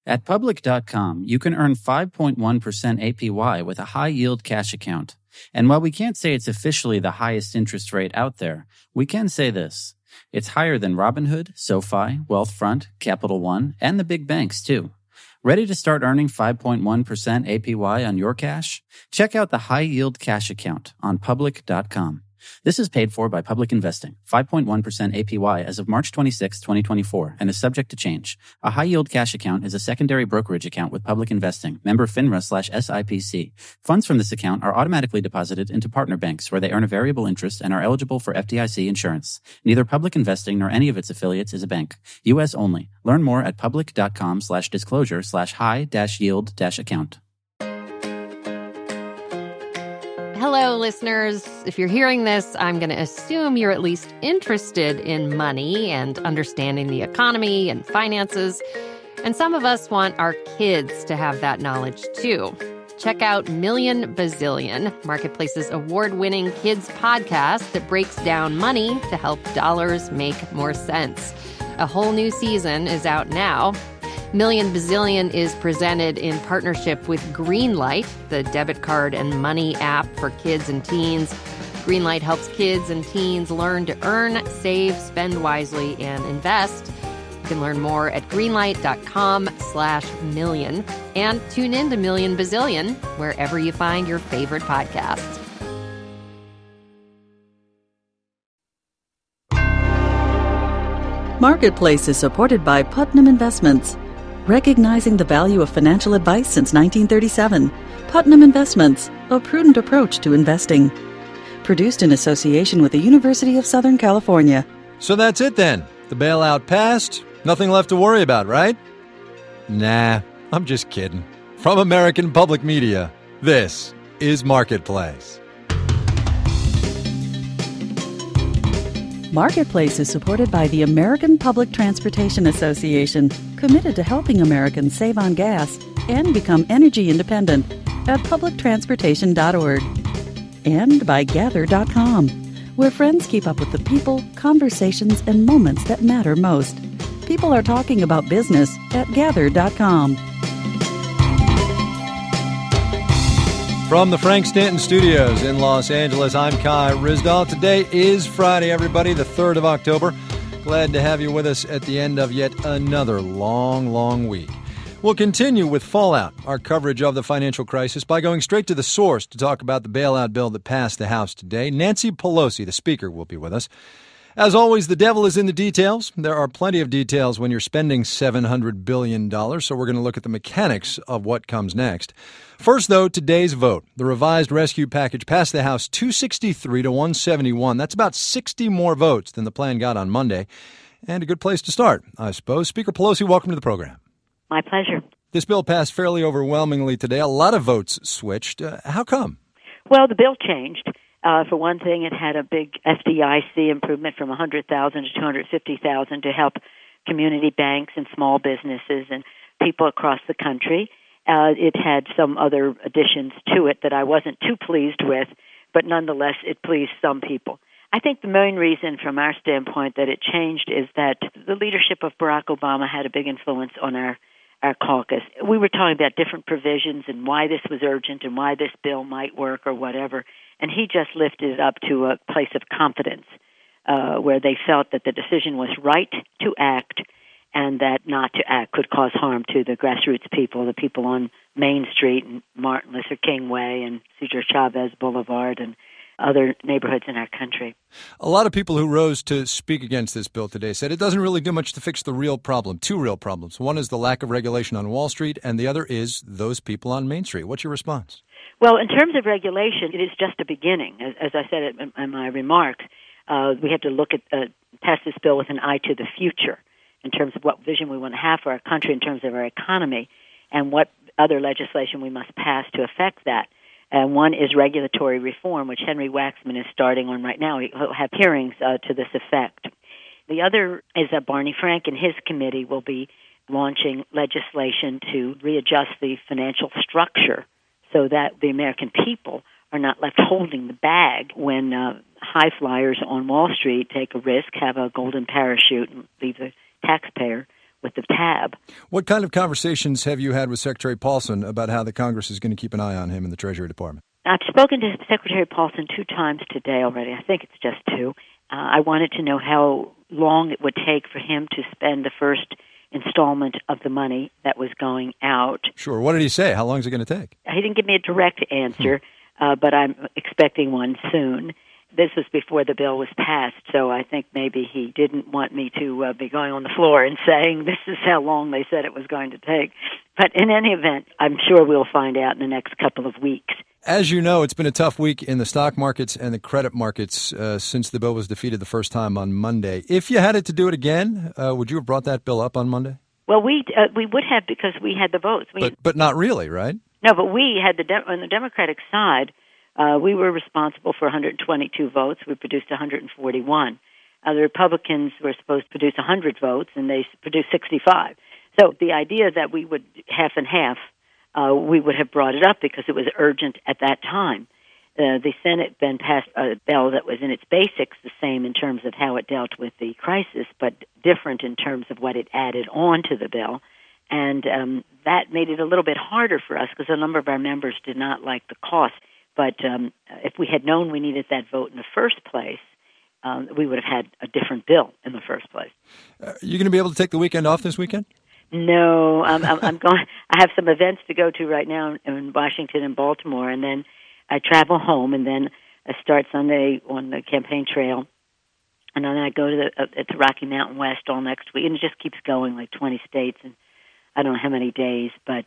At Public.com, you can earn 5.1% APY with a high-yield cash account. And while we can't say it's officially the highest interest rate out there, we can say this. It's higher than Robinhood, SoFi, Wealthfront, Capital One, and the big banks, too. Ready to start earning 5.1% APY on your cash? Check out the high-yield cash account on Public.com. This is paid for by Public Investing, 5.1% APY as of March 26, 2024, and is subject to change. A high-yield cash account is a secondary brokerage account with Public Investing, member FINRA/SIPC. Funds from this account are automatically deposited into partner banks where they earn a variable interest and are eligible for FDIC insurance. Neither Public Investing nor any of its affiliates is a bank. U.S. only. Learn more at public.com/disclosure/high-yield-account. Hello, listeners. If you're hearing this, I'm going to assume you're at least interested in money and understanding the economy and finances. And some of us want our kids to have that knowledge, too. Check out Million Bazillion, Marketplace's award-winning kids podcast that breaks down money to help dollars make more sense. A whole new season is out now. Million Bazillion is presented in partnership with Greenlight, the debit card and money app for kids and teens. Greenlight helps kids and teens learn to earn, save, spend wisely, and invest. You can learn more at greenlight.com/million and tune in to Million Bazillion wherever you find your favorite podcasts. Marketplace is supported by Putnam Investments. Recognizing the value of financial advice since 1937, Putnam Investments, a prudent approach to investing. Produced in association with the University of Southern California. So that's it then. The bailout passed. Nothing left to worry about, right? Nah, I'm just kidding. From American Public Media, this is Marketplace. Marketplace is supported by the American Public Transportation Association, committed to helping Americans save on gas and become energy independent at publictransportation.org. And by Gather.com, where friends keep up with the people, conversations, and moments that matter most. People are talking about business at Gather.com. From the Frank Stanton Studios in Los Angeles, I'm Kai Ryssdal. Today is Friday, everybody, the 3rd of October. Glad to have you with us at the end of yet another long week. We'll continue with Fallout, our coverage of the financial crisis, by going straight to the source to talk about the bailout bill that passed the House today. Nancy Pelosi, the Speaker, will be with us. As always, the devil is in the details. There are plenty of details when you're spending $700 billion, so we're going to look at the mechanics of what comes next. First, though, today's vote. The revised rescue package passed the House 263 to 171. That's about 60 more votes than the plan got on Monday, and a good place to start, I suppose. Speaker Pelosi, welcome to the program. My pleasure. This bill passed fairly overwhelmingly today. A lot of votes switched. How come? Well, the bill changed. For one thing, it had a big FDIC improvement from $100,000 to $250,000 to help community banks and small businesses and people across the country. It had some other additions to it that I wasn't too pleased with, but nonetheless, it pleased some people. I think the main reason from our standpoint that it changed is that the leadership of Barack Obama had a big influence on our caucus. We were talking about different provisions and why this was urgent and why this bill might work or whatever, and he just lifted it up to a place of confidence where they felt that the decision was right to act and that not to act could cause harm to the grassroots people, the people on Main Street and Martin Luther King Way and Cesar Chavez Boulevard and other neighborhoods in our country. A lot of people who rose to speak against this bill today said it doesn't really do much to fix the real problem, two real problems. One is the lack of regulation on Wall Street, and the other is those people on Main Street. What's your response? Well, in terms of regulation, it is just a beginning. As I said in my remarks, we have to look at pass this bill with an eye to the future in terms of what vision we want to have for our country in terms of our economy and what other legislation we must pass to affect that. One is regulatory reform, which Henry Waxman is starting on right now. He'll have hearings to this effect. The other is that Barney Frank and his committee will be launching legislation to readjust the financial structure so that the American people are not left holding the bag when high flyers on Wall Street take a risk, have a golden parachute, and leave the taxpayer with the tab. What kind of conversations have you had with Secretary Paulson about how the Congress is going to keep an eye on him in the Treasury Department? I've spoken to Secretary Paulson 2 times today already. I think it's just 2. I wanted to know how long it would take for him to spend the first installment of the money that was going out. Sure. What did he say? How long is it going to take? He didn't give me a direct answer, but I'm expecting one soon. This was before the bill was passed, so I think maybe he didn't want me to be going on the floor and saying this is how long they said it was going to take. But in any event, I'm sure we'll find out in the next couple of weeks. As you know, it's been a tough week in the stock markets and the credit markets since the bill was defeated the first time on Monday. If you had it to do it again, would you have brought that bill up on Monday? Well, we would have because we had the votes. But not really, right? No, but we had on the Democratic side. We were responsible for 122 votes. We produced 141. The Republicans were supposed to produce 100 votes, and they produced 65. So the idea that we would half and half, we would have brought it up because it was urgent at that time. The Senate then passed a bill that was in its basics the same in terms of how it dealt with the crisis, but different in terms of what it added on to the bill. And that made it a little bit harder for us because a number of our members did not like the cost. But if we had known we needed that vote in the first place, we would have had a different bill in the first place. Are you going to be able to take the weekend off this weekend? No, I'm going. I have some events to go to right now in Washington and Baltimore, and then I travel home, and then I start Sunday on the campaign trail, and then I go to the Rocky Mountain West all next week, and it just keeps going, like 20 states, and I don't know how many days, but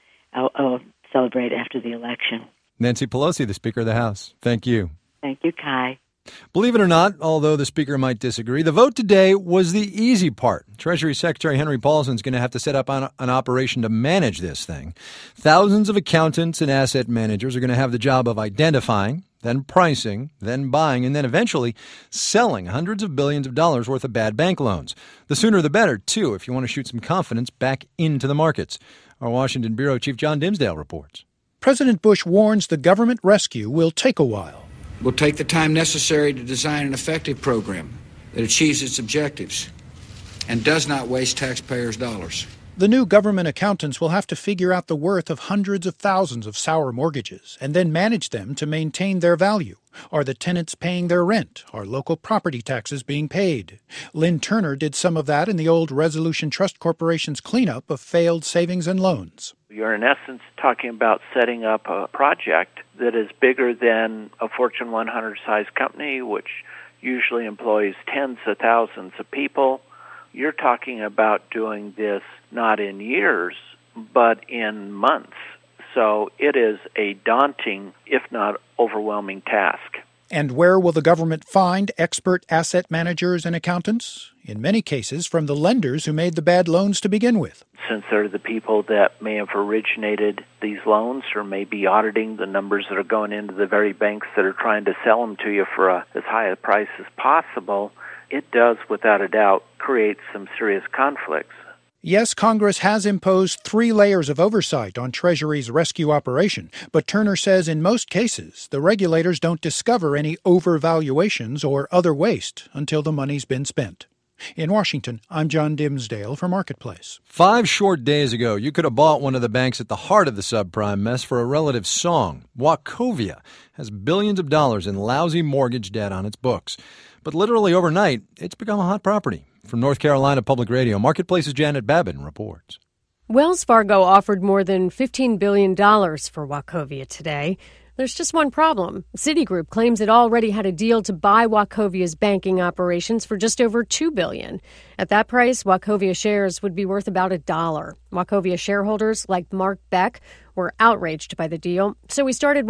I'll celebrate after the election. Nancy Pelosi, the Speaker of the House. Thank you. Thank you, Kai. Believe it or not, although the Speaker might disagree, the vote today was the easy part. Treasury Secretary Henry Paulson is going to have to set up an operation to manage this thing. Thousands of accountants and asset managers are going to have the job of identifying, then pricing, then buying, and then eventually selling hundreds of billions of dollars worth of bad bank loans. The sooner the better, too, if you want to shoot some confidence back into the markets. Our Washington Bureau Chief John Dimsdale reports. President Bush warns the government rescue will take a while. We'll take the time necessary to design an effective program that achieves its objectives and does not waste taxpayers' dollars. The new government accountants will have to figure out the worth of hundreds of thousands of sour mortgages and then manage them to maintain their value. Are the tenants paying their rent? Are local property taxes being paid? Lynn Turner did some of that in the old Resolution Trust Corporation's cleanup of failed savings and loans. You're in essence talking about setting up a project that is bigger than a Fortune 100 size company, which usually employs tens of thousands of people. You're talking about doing this not in years, but in months. So it is a daunting, if not overwhelming task. And where will the government find expert asset managers and accountants? In many cases, from the lenders who made the bad loans to begin with. Since they're the people that may have originated these loans or may be auditing the numbers that are going into the very banks that are trying to sell them to you for as high a price as possible, it does, without a doubt, create some serious conflicts. Yes, Congress has imposed 3 layers of oversight on Treasury's rescue operation, but Turner says in most cases, the regulators don't discover any overvaluations or other waste until the money's been spent. In Washington, I'm John Dimsdale for Marketplace. 5 short days ago, you could have bought one of the banks at the heart of the subprime mess for a relative song. Wachovia has billions of dollars in lousy mortgage debt on its books. But literally overnight, it's become a hot property. From North Carolina Public Radio, Marketplace's Janet Babin reports. Wells Fargo offered more than $15 billion for Wachovia today. There's just one problem. Citigroup claims it already had a deal to buy Wachovia's banking operations for just over $2 billion. At that price, Wachovia shares would be worth about $1. Wachovia shareholders, like Mark Beck, were outraged by the deal, so we started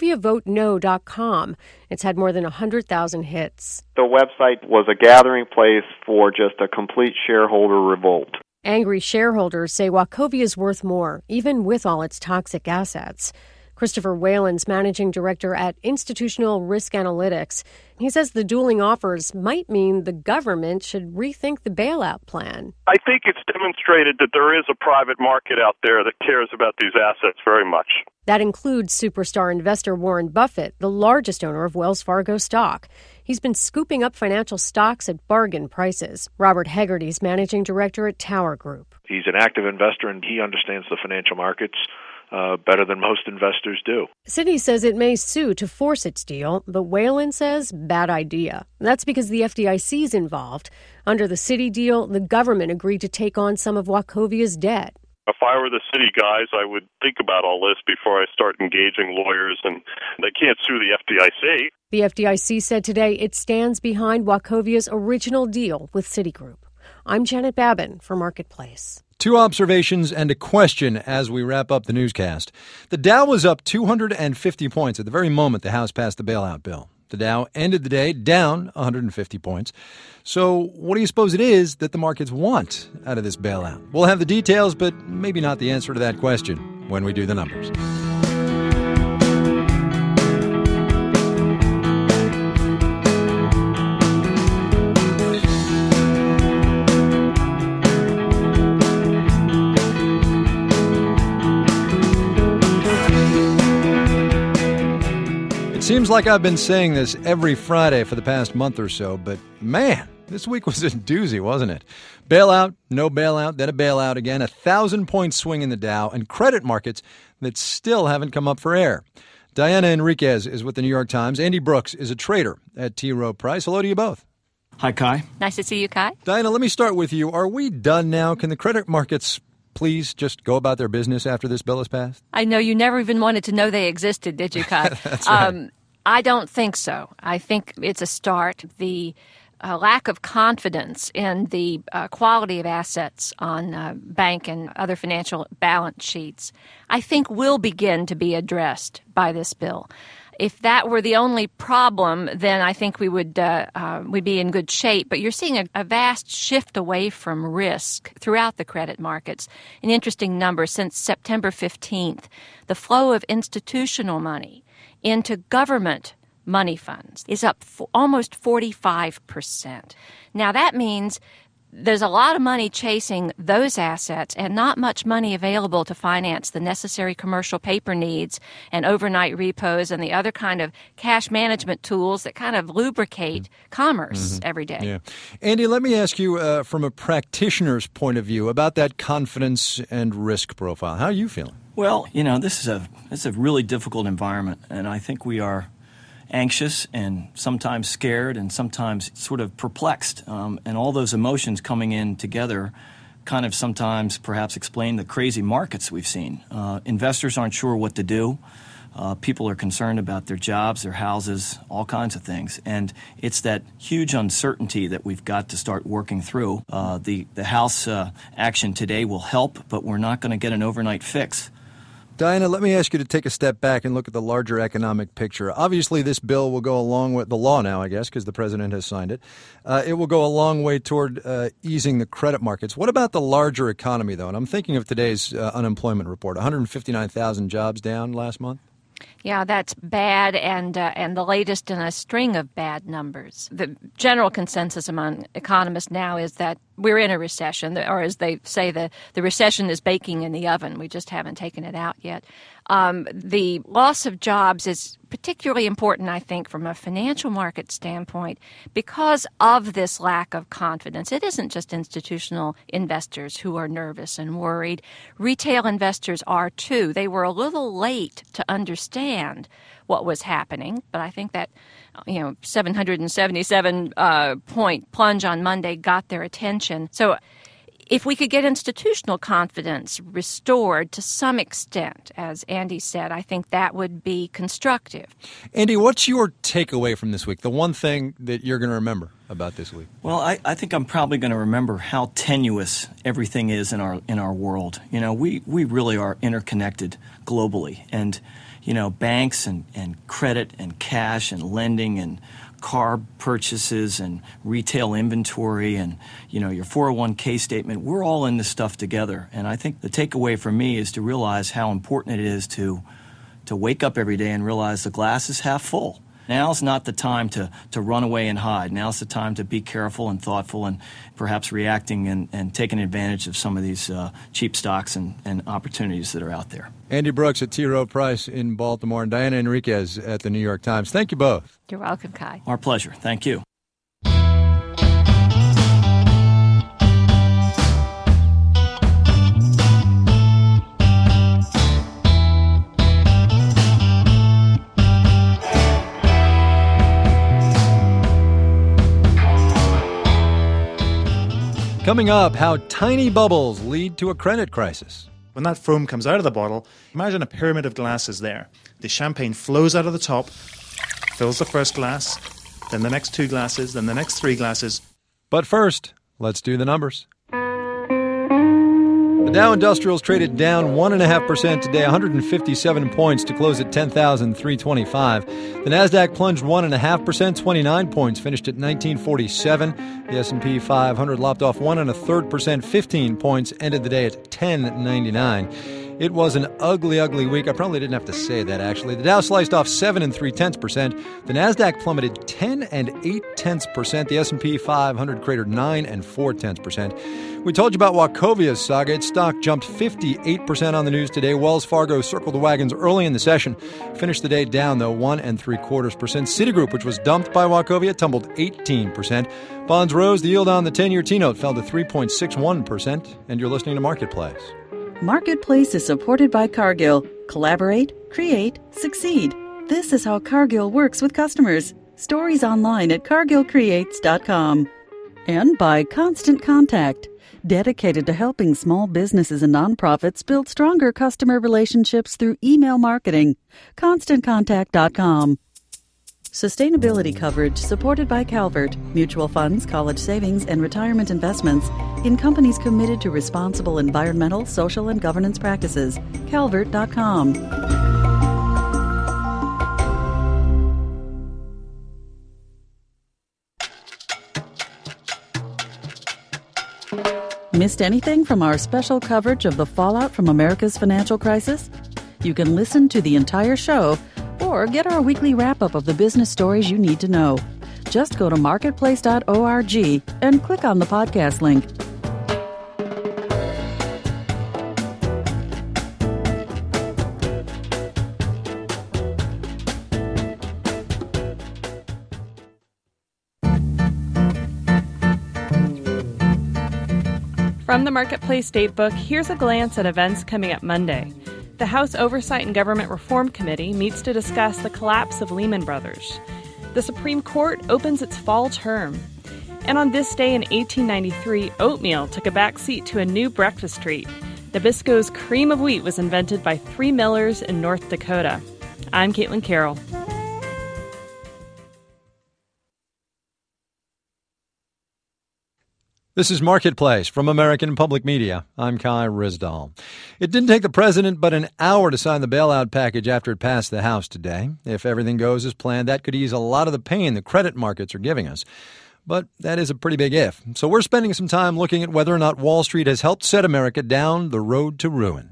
WachoviaVoteNo.com. It's had more than 100,000 hits. The website was a gathering place for just a complete shareholder revolt. Angry shareholders say Wachovia is worth more, even with all its toxic assets. Christopher Whalen's managing director at Institutional Risk Analytics. He says the dueling offers might mean the government should rethink the bailout plan. I think it's demonstrated that there is a private market out there that cares about these assets very much. That includes superstar investor Warren Buffett, the largest owner of Wells Fargo stock. He's been scooping up financial stocks at bargain prices. Robert Hegarty's managing director at Tower Group. He's an active investor, and he understands the financial markets better than most investors do. Citi says it may sue to force its deal, but Whalen says bad idea. That's because the FDIC's involved. Under the Citi deal, the government agreed to take on some of Wachovia's debt. If I were the Citi guys, I would think about all this before I start engaging lawyers, and they can't sue the FDIC. The FDIC said today it stands behind Wachovia's original deal with Citigroup. I'm Janet Babin for Marketplace. Two observations and a question as we wrap up the newscast. The Dow was up 250 points at the very moment the House passed the bailout bill. The Dow ended the day down 150 points. So what do you suppose it is that the markets want out of this bailout? We'll have the details, but maybe not the answer to that question when we do the numbers. Seems like I've been saying this every Friday for the past month or so, but man, this week was a doozy, wasn't it? Bailout, no bailout, then a bailout again, 1,000-point swing in the Dow, and credit markets that still haven't come up for air. Diana Enriquez is with the New York Times. Andy Brooks is a trader at T. Rowe Price. Hello to you both. Hi, Kai. Nice to see you, Kai. Diana, let me start with you. Are we done now? Can the credit markets please just go about their business after this bill is passed? I know you never even wanted to know they existed, did you, Kai? That's right. I don't think so. I think it's a start. The lack of confidence in the quality of assets on bank and other financial balance sheets, I think will begin to be addressed by this bill. If that were the only problem, then I think we would we'd be in good shape. But you're seeing a vast shift away from risk throughout the credit markets. An interesting number, since September 15th, the flow of institutional money into government money funds is up almost 45%. Now, that means there's a lot of money chasing those assets and not much money available to finance the necessary commercial paper needs and overnight repos and the other kind of cash management tools that kind of lubricate commerce every day. Yeah. Andy, let me ask you from a practitioner's point of view about that confidence and risk profile. How are you feeling? Well, you know, this is a really difficult environment, and I think we are anxious and sometimes scared and sometimes sort of perplexed. And all those emotions coming in together kind of sometimes perhaps explain the crazy markets we've seen. Investors aren't sure what to do. People are concerned about their jobs, their houses, all kinds of things. And it's that huge uncertainty that we've got to start working through. The House action today will help, but we're not going to get an overnight fix. Diana, let me ask you to take a step back and look at the larger economic picture. Obviously, this bill will go along with the law now, I guess, because the president has signed it. It will go a long way toward easing the credit markets. What about the larger economy, though? And I'm thinking of today's unemployment report, 159,000 jobs down last month. Yeah, that's bad, and the latest in a string of bad numbers. The general consensus among economists now is that we're in a recession, or as they say, the recession is baking in the oven. We just haven't taken it out yet. The loss of jobs is particularly important, I think, from a financial market standpoint because of this lack of confidence. It isn't just institutional investors who are nervous and worried. Retail investors are, too. They were a little late to understand what was happening, but I think that 777 point plunge on Monday got their attention. So if we could get institutional confidence restored to some extent, as Andy said, I think that would be constructive. Andy, what's your takeaway from this week, the one thing that you're going to remember about this week? Well, I think I'm probably going to remember how tenuous everything is in our world. You know, we really are interconnected globally. And, you know, banks and credit and cash and lending and car purchases and retail inventory and, you know, your 401k statement, we're all in this stuff together. And I think the takeaway for me is to realize how important it is to wake up every day and realize the glass is half full. Now's not the time to run away and hide. Now's the time to be careful and thoughtful and perhaps reacting and taking advantage of some of these cheap stocks and opportunities that are out there. Andy Brooks at T. Rowe Price in Baltimore and Diana Enriquez at the New York Times. Thank you both. You're welcome, Kai. Our pleasure. Thank you. Coming up, how tiny bubbles lead to a credit crisis. When that foam comes out of the bottle, imagine a pyramid of glasses there. The champagne flows out of the top, fills the first glass, then the next 2 glasses, then the next 3 glasses. But first, let's do the numbers. The Dow Industrials traded down 1.5% today, 157 points to close at 10,325. The Nasdaq plunged 1.5%, 29 points, finished at 1947. The S&P 500 lopped off 1.33%, 15 points, ended the day at 1099. It was an ugly, ugly week. I probably didn't have to say that, actually. The Dow sliced off 7 3/10%. The Nasdaq plummeted 10 8/10%. The S&P 500 cratered 9 4/10%. We told you about Wachovia's saga. Its stock jumped 58% on the news today. Wells Fargo circled the wagons early in the session. Finished the day down, though, 1 3/4%. Citigroup, which was dumped by Wachovia, tumbled 18%. Bonds rose. The yield on the 10-year T-note fell to 3.61%. And you're listening to Marketplace. Marketplace is supported by Cargill. Collaborate, create, succeed. This is how Cargill works with customers. Stories online at cargillcreates.com. And by Constant Contact, dedicated to helping small businesses and nonprofits build stronger customer relationships through email marketing. ConstantContact.com. Sustainability coverage supported by Calvert, mutual funds, college savings, and retirement investments in companies committed to responsible environmental, social, and governance practices. Calvert.com. Missed anything from our special coverage of the fallout from America's financial crisis? You can listen to the entire show or get our weekly wrap-up of the business stories you need to know. Just go to marketplace.org and click on the podcast link. From the Marketplace Datebook, here's a glance at events coming up Monday. The House Oversight and Government Reform Committee meets to discuss the collapse of Lehman Brothers. The Supreme Court opens its fall term. And on this day in 1893, oatmeal took a back seat to a new breakfast treat. Nabisco's cream of wheat was invented by 3 millers in North Dakota. I'm Caitlin Carroll. This is Marketplace from American Public Media. I'm Kai Ryssdal. It didn't take the president but an hour to sign the bailout package after it passed the House today. If everything goes as planned, that could ease a lot of the pain the credit markets are giving us. But that is a pretty big if. So we're spending some time looking at whether or not Wall Street has helped set America down the road to ruin.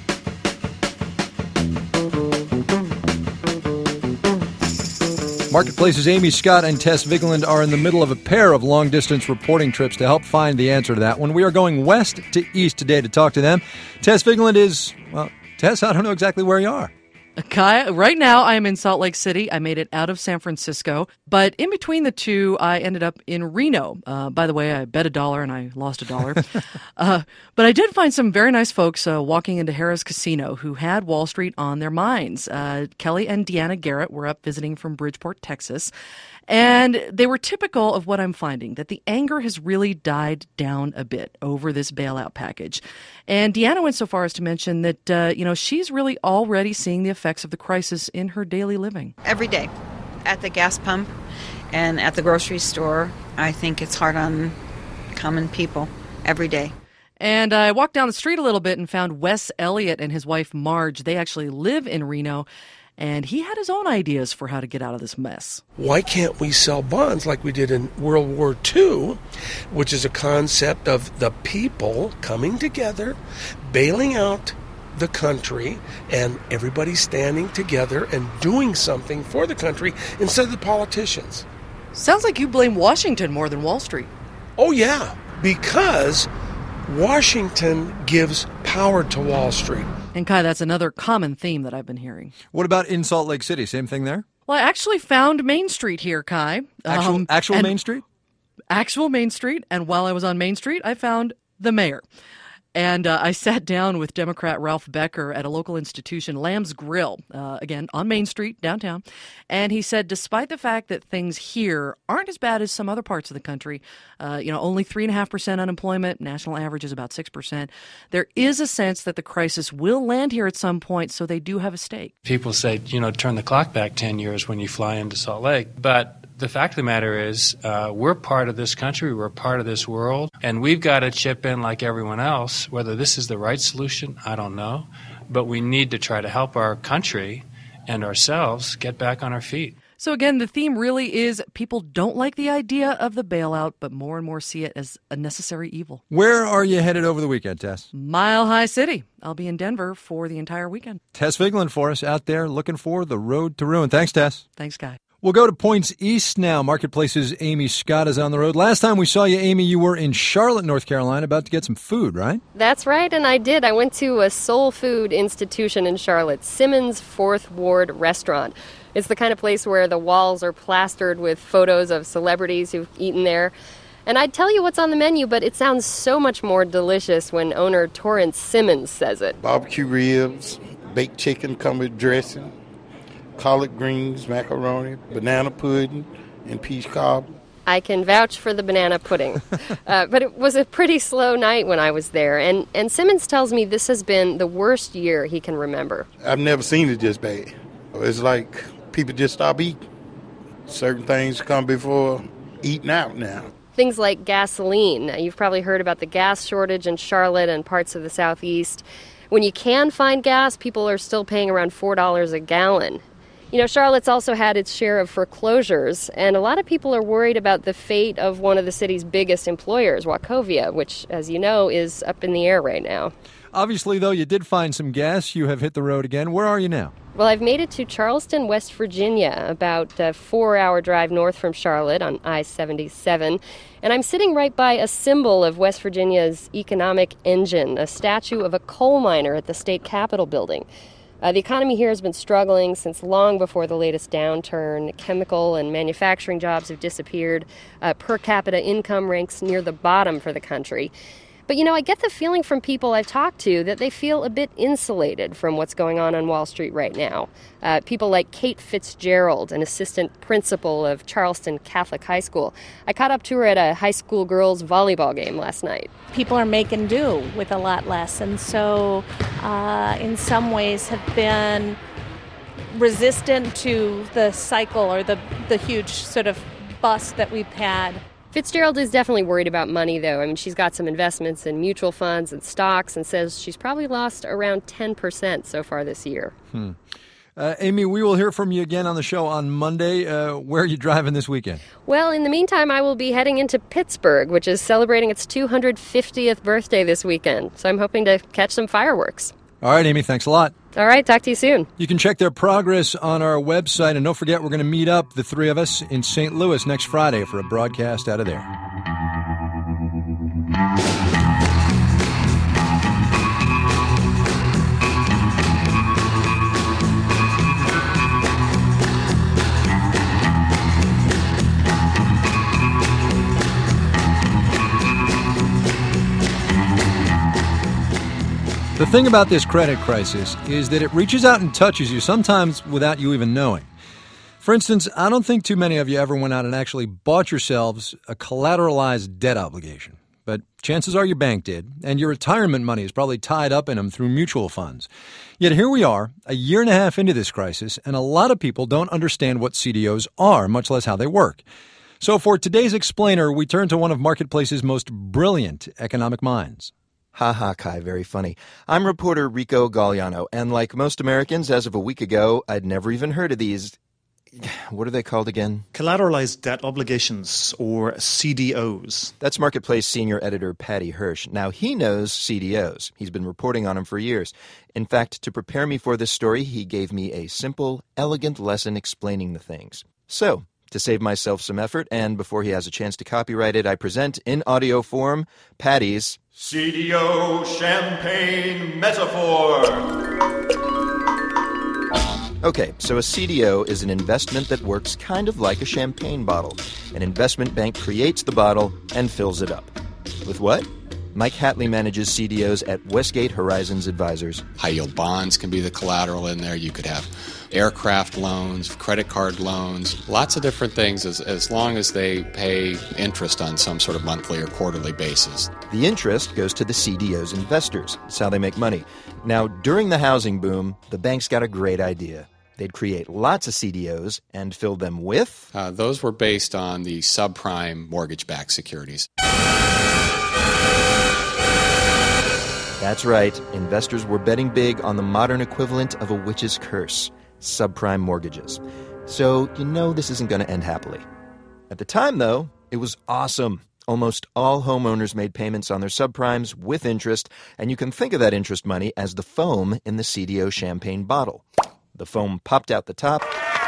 Marketplace's Amy Scott and Tess Vigeland are in the middle of a pair of long-distance reporting trips to help find the answer to that one. We are going west to east today to talk to them. Tess Vigeland is, well, Tess, I don't know exactly where you are. Kai, right now I am in Salt Lake City. I made it out of San Francisco, but in between the two, I ended up in Reno. By the way, I bet $1 and I lost $1. But I did find some very nice folks walking into Harrah's Casino who had Wall Street on their minds. Kelly and Deanna Garrett were up visiting from Bridgeport, Texas. And they were typical of what I'm finding, that the anger has really died down a bit over this bailout package. And Deanna went so far as to mention that, she's really already seeing the effects of the crisis in her daily living. Every day at the gas pump and at the grocery store, I think it's hard on common people every day. And I walked down the street a little bit and found Wes Elliott and his wife Marge. They actually live in Reno. And he had his own ideas for how to get out of this mess. Why can't we sell bonds like we did in World War II, which is a concept of the people coming together, bailing out the country, and everybody standing together and doing something for the country instead of the politicians. Sounds like you blame Washington more than Wall Street. Oh, yeah, because Washington gives power to Wall Street. And Kai, that's another common theme that I've been hearing. What about in Salt Lake City? Same thing there? Well, I actually found Main Street here, Kai. Actual Main Street? Actual Main Street. And while I was on Main Street, I found the mayor. And I sat down with Democrat Ralph Becker at a local institution, Lamb's Grill, again, on Main Street, downtown. And he said, despite the fact that things here aren't as bad as some other parts of the country, only 3.5% unemployment, national average is about 6%, there is a sense that the crisis will land here at some point, so they do have a stake. People say, turn the clock back 10 years when you fly into Salt Lake. But the fact of the matter is we're part of this country, we're part of this world, and we've got to chip in like everyone else. Whether this is the right solution, I don't know, but we need to try to help our country and ourselves get back on our feet. So again, the theme really is people don't like the idea of the bailout, but more and more see it as a necessary evil. Where are you headed over the weekend, Tess? Mile High City. I'll be in Denver for the entire weekend. Tess Vigeland for us out there looking for the road to ruin. Thanks, Tess. Thanks, Guy. We'll go to Points East now. Marketplace's Amy Scott is on the road. Last time we saw you, Amy, you were in Charlotte, North Carolina, about to get some food, right? That's right, and I did. I went to a soul food institution in Charlotte, Simmons Fourth Ward Restaurant. It's the kind of place where the walls are plastered with photos of celebrities who've eaten there. And I'd tell you what's on the menu, but it sounds so much more delicious when owner Torrance Simmons says it. Barbecue ribs, baked chicken come with dressing, collard greens, macaroni, banana pudding, and peach cobbler. I can vouch for the banana pudding. But it was a pretty slow night when I was there. And Simmons tells me this has been the worst year he can remember. I've never seen it this bad. It's like people just stop eating. Certain things come before eating out now. Things like gasoline. You've probably heard about the gas shortage in Charlotte and parts of the Southeast. When you can find gas, people are still paying around $4 a gallon. Charlotte's also had its share of foreclosures, and a lot of people are worried about the fate of one of the city's biggest employers, Wachovia, which, as you know, is up in the air right now. Obviously, though, you did find some gas. You have hit the road again. Where are you now? Well, I've made it to Charleston, West Virginia, about a 4-hour drive north from Charlotte on I-77. And I'm sitting right by a symbol of West Virginia's economic engine, a statue of a coal miner at the state capitol building. The economy here has been struggling since long before the latest downturn. Chemical and manufacturing jobs have disappeared. Per capita income ranks near the bottom for the country. But, I get the feeling from people I've talked to that they feel a bit insulated from what's going on Wall Street right now. People like Kate Fitzgerald, an assistant principal of Charleston Catholic High School. I caught up to her at a high school girls' volleyball game last night. People are making do with a lot less, and so in some ways have been resistant to the cycle or the huge sort of bust that we've had. Fitzgerald is definitely worried about money, though. I mean, she's got some investments in mutual funds and stocks and says she's probably lost around 10% so far this year. Amy, we will hear from you again on the show on Monday. Where are you driving this weekend? Well, in the meantime, I will be heading into Pittsburgh, which is celebrating its 250th birthday this weekend. So I'm hoping to catch some fireworks. All right, Amy, thanks a lot. All right, talk to you soon. You can check their progress on our website. And don't forget, we're going to meet up, the three of us, in St. Louis next Friday for a broadcast out of there. The thing about this credit crisis is that it reaches out and touches you, sometimes without you even knowing. For instance, I don't think too many of you ever went out and actually bought yourselves a collateralized debt obligation. But chances are your bank did, and your retirement money is probably tied up in them through mutual funds. Yet here we are, a year and a half into this crisis, and a lot of people don't understand what CDOs are, much less how they work. So for today's explainer, we turn to one of Marketplace's most brilliant economic minds. Ha ha, Kai, very funny. I'm reporter Rico Galliano, and like most Americans, as of a week ago, I'd never even heard of these What are they called again? Collateralized debt obligations, or CDOs. That's Marketplace senior editor Patty Hirsch. Now, he knows CDOs. He's been reporting on them for years. In fact, to prepare me for this story, he gave me a simple, elegant lesson explaining the things. So, to save myself some effort, and before he has a chance to copyright it, I present in audio form Patty's CDO Champagne Metaphor. Okay, so a CDO is an investment that works kind of like a champagne bottle. An investment bank creates the bottle and fills it up. With what? Mike Hatley manages CDOs at Westgate Horizons Advisors. High-yield bonds can be the collateral in there. You could have aircraft loans, credit card loans, lots of different things as long as they pay interest on some sort of monthly or quarterly basis. The interest goes to the CDO's investors. That's how they make money. Now, during the housing boom, the banks got a great idea. They'd create lots of CDOs and fill them with... Those were based on the subprime mortgage-backed securities. That's right. Investors were betting big on the modern equivalent of a witch's curse, subprime mortgages. So, this isn't going to end happily. At the time, though, it was awesome. Almost all homeowners made payments on their subprimes with interest, and you can think of that interest money as the foam in the CDO champagne bottle. The foam popped out the top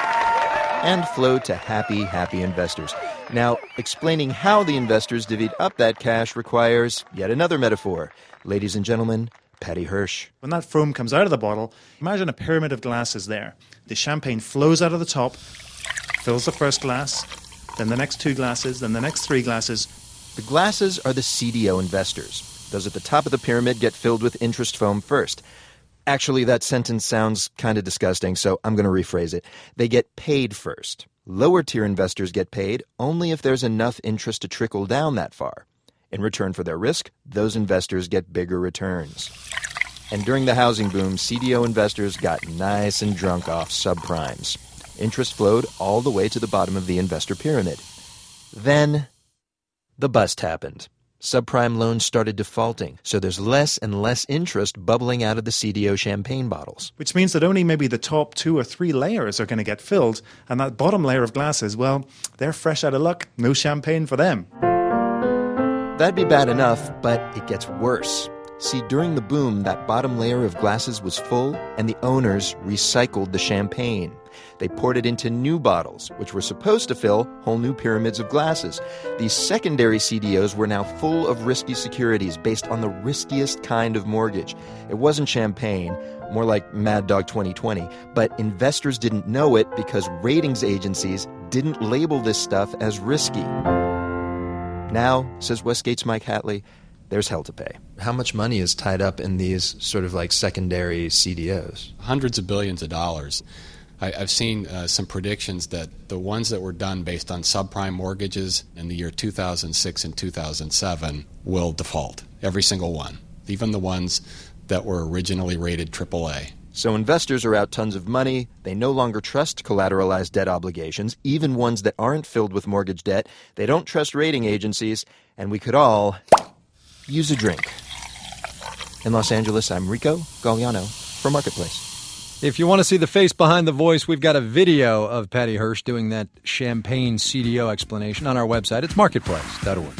and flowed to happy, happy investors. Now, explaining how the investors divvied up that cash requires yet another metaphor. Ladies and gentlemen, Patty Hirsch. When that foam comes out of the bottle, imagine a pyramid of glasses there. The champagne flows out of the top, fills the first glass, then the next 2 glasses, then the next 3 glasses. The glasses are the CDO investors. Those at the top of the pyramid get filled with interest foam first. Actually, that sentence sounds kind of disgusting, so I'm going to rephrase it. They get paid first. Lower-tier investors get paid only if there's enough interest to trickle down that far. In return for their risk, those investors get bigger returns. And during the housing boom, CDO investors got nice and drunk off subprimes. Interest flowed all the way to the bottom of the investor pyramid. Then, the bust happened. Subprime loans started defaulting, so there's less and less interest bubbling out of the CDO champagne bottles. Which means that only maybe the top 2 or 3 layers are going to get filled, and that bottom layer of glasses, well, they're fresh out of luck. No champagne for them. That'd be bad enough, but it gets worse. See, during the boom, that bottom layer of glasses was full, and the owners recycled the champagne. They poured it into new bottles, which were supposed to fill whole new pyramids of glasses. These secondary CDOs were now full of risky securities based on the riskiest kind of mortgage. It wasn't champagne, more like Mad Dog 2020, but investors didn't know it because ratings agencies didn't label this stuff as risky. Now, says Westgate's Mike Hatley, there's hell to pay. How much money is tied up in these sort of like secondary CDOs? Hundreds of billions of dollars. I've seen some predictions that the ones that were done based on subprime mortgages in the year 2006 and 2007 will default. Every single one. Even the ones that were originally rated AAA. So investors are out tons of money. They no longer trust collateralized debt obligations, even ones that aren't filled with mortgage debt. They don't trust rating agencies, and we could all use a drink. In Los Angeles, I'm Rico Galliano for Marketplace. If you want to see the face behind the voice, we've got a video of Patty Hirsch doing that champagne CDO explanation on our website. It's marketplace.org.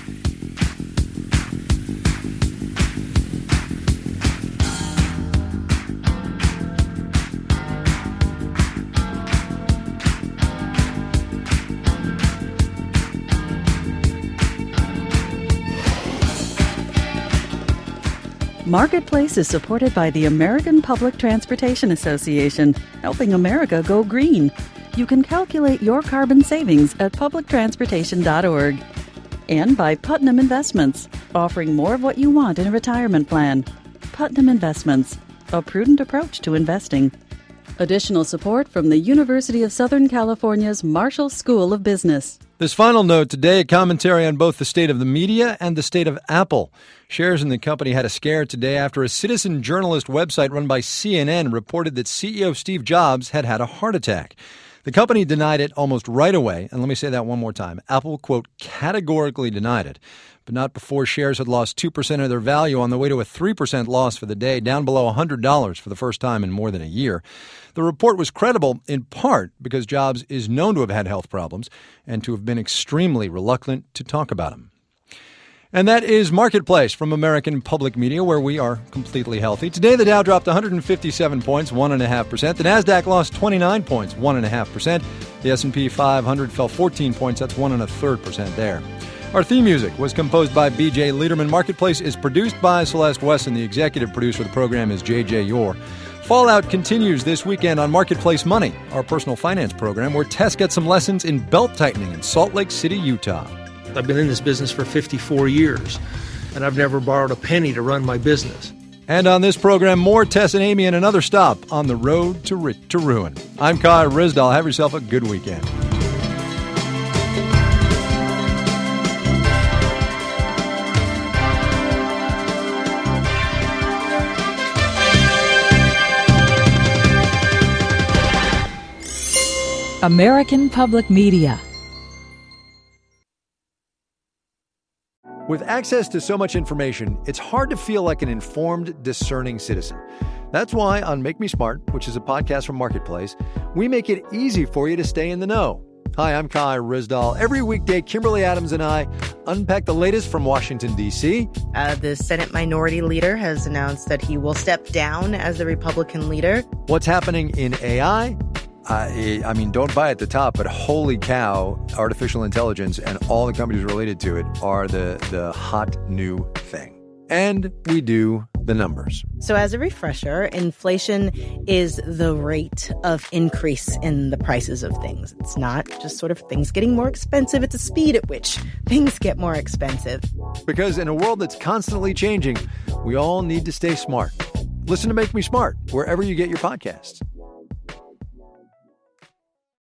Marketplace is supported by the American Public Transportation Association, helping America go green. You can calculate your carbon savings at publictransportation.org. And by Putnam Investments, offering more of what you want in a retirement plan. Putnam Investments, a prudent approach to investing. Additional support from the University of Southern California's Marshall School of Business. This final note today, a commentary on both the state of the media and the state of Apple. Shares in the company had a scare today after a citizen journalist website run by CNN reported that CEO Steve Jobs had had a heart attack. The company denied it almost right away, and let me say that one more time. Apple, quote, categorically denied it. but not before shares had lost 2% of their value on the way to a 3% loss for the day, down below $100 for the first time in more than a year. The report was credible in part because Jobs is known to have had health problems and to have been extremely reluctant to talk about them. And that is Marketplace from American Public Media, where we are completely healthy. Today, the Dow dropped 157 points, 1.5%. The Nasdaq lost 29 points, 1.5%. The S&P 500 fell 14 points. That's 1.33% there. Our theme music was composed by B.J. Liederman. Marketplace is produced by Celeste Wesson. The executive producer of the program is J.J. Yore. Fallout continues this weekend on Marketplace Money, our personal finance program, where Tess gets some lessons in belt tightening in Salt Lake City, Utah. I've been in this business for 54 years, and I've never borrowed a penny to run my business. And on this program, more Tess and Amy and another stop on the road to ruin. I'm Kai Ryssdal. Have yourself a good weekend. American Public Media. With access to so much information, it's hard to feel like an informed, discerning citizen. That's why on Make Me Smart, which is a podcast from Marketplace, we make it easy for you to stay in the know. Hi, I'm Kai Ryssdal. Every weekday, Kimberly Adams and I unpack the latest from Washington, D.C. The Senate Minority Leader has announced that he will step down as the Republican leader. What's happening in AI? I mean, don't buy at the top, but holy cow, artificial intelligence and all the companies related to it are the hot new thing. And we do the numbers. So as a refresher, inflation is the rate of increase in the prices of things. It's not just sort of things getting more expensive. It's the speed at which things get more expensive. Because in a world that's constantly changing, we all need to stay smart. Listen to Make Me Smart wherever you get your podcasts.